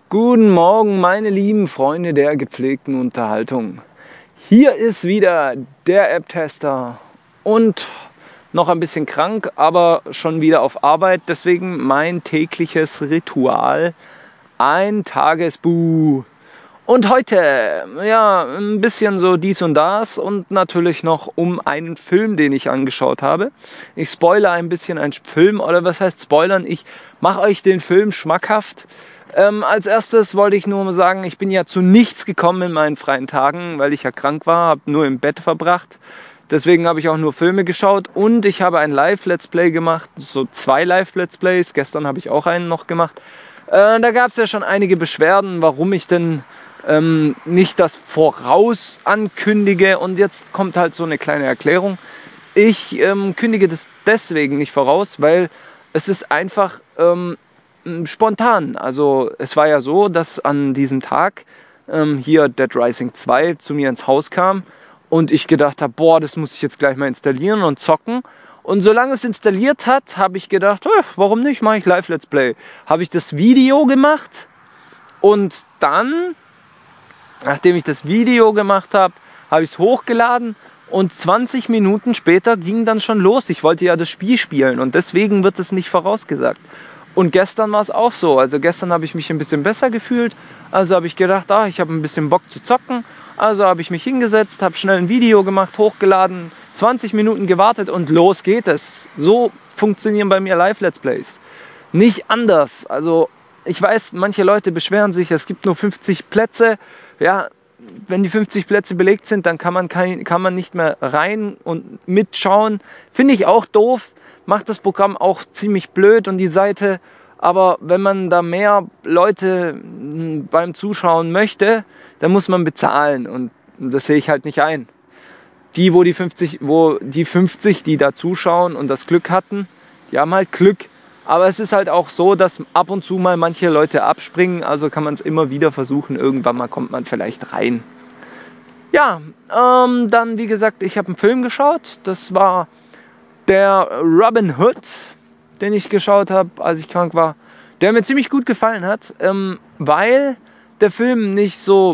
Guten Morgen, meine lieben Freunde der gepflegten Unterhaltung. Hier ist wieder der App-Tester und noch ein bisschen krank, aber schon wieder auf Arbeit. Deswegen mein tägliches Ritual, ein Tagesbuch. Und heute, ja, ein bisschen so dies und das und natürlich noch um einen Film, den ich angeschaut habe. Ich spoilere ein bisschen einen Film, oder was heißt spoilern? Ich mache euch den Film schmackhaft. Als erstes wollte ich nur sagen, ich bin ja zu nichts gekommen in meinen freien Tagen, weil ich ja krank war, habe nur im Bett verbracht. Deswegen habe ich auch nur Filme geschaut und ich habe ein Live-Let's Play gemacht, so 2 Live-Let's Plays. Gestern habe ich auch einen noch gemacht. Da gab es ja schon einige Beschwerden, warum ich denn nicht das voraus ankündige, und jetzt kommt halt so eine kleine Erklärung. Ich kündige das deswegen nicht voraus, weil es ist einfach spontan. Also es war ja so, dass an diesem Tag hier Dead Rising 2 zu mir ins Haus kam und ich gedacht habe, boah, das muss ich jetzt gleich mal installieren und zocken. Und solange es installiert hat, habe ich gedacht, warum nicht, mache ich Live-Let's Play. Habe ich das Video gemacht und dann, nachdem ich das Video gemacht habe, habe ich es hochgeladen und 20 Minuten später ging dann schon los. Ich wollte ja das Spiel spielen und deswegen wird es nicht vorausgesagt. Und gestern war es auch so. Also gestern habe ich mich ein bisschen besser gefühlt. Also habe ich gedacht, ich habe ein bisschen Bock zu zocken. Also habe ich mich hingesetzt, habe schnell ein Video gemacht, hochgeladen, 20 Minuten gewartet und los geht es. So funktionieren bei mir Live-Let's Plays. Nicht anders. Also ich weiß, manche Leute beschweren sich, es gibt nur 50 Plätze. Ja, wenn die 50 Plätze belegt sind, dann kann man nicht mehr rein und mitschauen. Finde ich auch doof. Macht das Programm auch ziemlich blöd und die Seite. Aber wenn man da mehr Leute beim Zuschauen möchte, dann muss man bezahlen. Und das sehe ich halt nicht ein. Die 50, die da zuschauen und das Glück hatten, die haben halt Glück. Aber es ist halt auch so, dass ab und zu mal manche Leute abspringen. Also kann man es immer wieder versuchen. Irgendwann mal kommt man vielleicht rein. Ja, dann wie gesagt, ich habe einen Film geschaut. Das war der Robin Hood, den ich geschaut habe, als ich krank war. Der mir ziemlich gut gefallen hat, weil der Film nicht so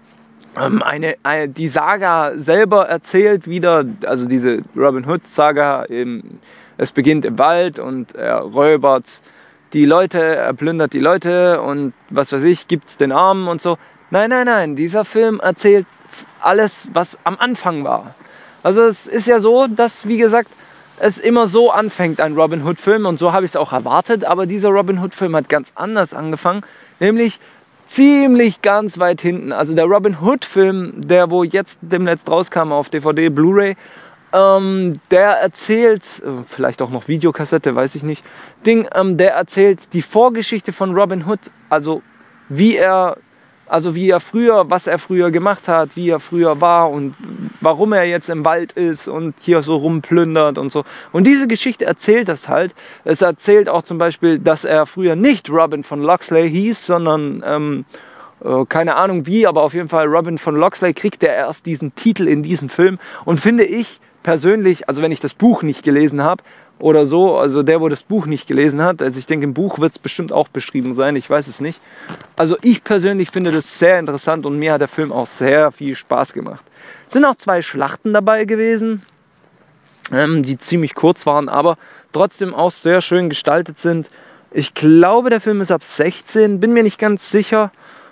die Saga selber erzählt wieder, also diese Robin Hood Saga, es beginnt im Wald und er räubert die Leute, er plündert die Leute und was weiß ich, gibt's den Armen und so. Nein, dieser Film erzählt alles, was am Anfang war. Also es ist ja so, dass, wie gesagt, es immer so anfängt, ein Robin Hood Film, und so habe ich es auch erwartet, aber dieser Robin Hood Film hat ganz anders angefangen, nämlich ziemlich ganz weit hinten. Also der Robin Hood Film, der wo jetzt demnächst rauskam auf DVD, Blu-ray, der erzählt, vielleicht auch noch Videokassette, weiß ich nicht, der erzählt die Vorgeschichte von Robin Hood, also wie er früher, was er früher gemacht hat, wie er früher war und warum er jetzt im Wald ist und hier so rumplündert und so. Und diese Geschichte erzählt das halt. Es erzählt auch zum Beispiel, dass er früher nicht Robin von Locksley hieß, sondern keine Ahnung wie, aber auf jeden Fall Robin von Locksley kriegt er erst diesen Titel in diesem Film. Und finde ich persönlich, also wenn ich das Buch nicht gelesen habe, oder so, also der, wo das Buch nicht gelesen hat, also ich denke, im Buch wird es bestimmt auch beschrieben sein, ich weiß es nicht. Also ich persönlich finde das sehr interessant und mir hat der Film auch sehr viel Spaß gemacht. Es sind auch 2 Schlachten dabei gewesen, die ziemlich kurz waren, aber trotzdem auch sehr schön gestaltet sind. Ich glaube, der Film ist ab 16, bin mir nicht ganz sicher.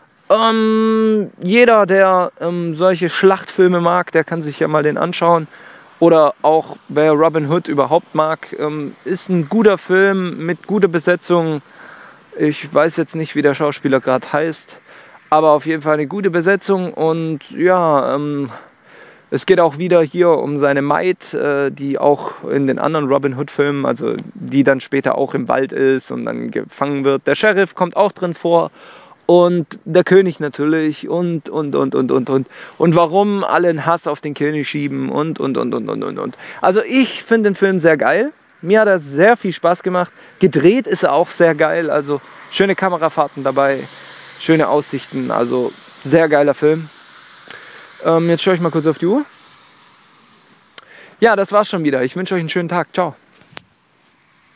Jeder, der solche Schlachtfilme mag, der kann sich ja mal den anschauen. Oder auch wer Robin Hood überhaupt mag, ist ein guter Film mit guter Besetzung. Ich weiß jetzt nicht, wie der Schauspieler gerade heißt, aber auf jeden Fall eine gute Besetzung. Und ja, es geht auch wieder hier um seine Maid, die auch in den anderen Robin Hood Filmen, also die dann später auch im Wald ist und dann gefangen wird. Der Sheriff kommt auch drin vor. Und der König natürlich und warum alle einen Hass auf den König schieben und. Also ich finde den Film sehr geil. Mir hat er sehr viel Spaß gemacht. Gedreht ist er auch sehr geil. Also schöne Kamerafahrten dabei, schöne Aussichten. Also sehr geiler Film. Jetzt schaue ich mal kurz auf die Uhr. Ja, das war's schon wieder. Ich wünsche euch einen schönen Tag. Ciao.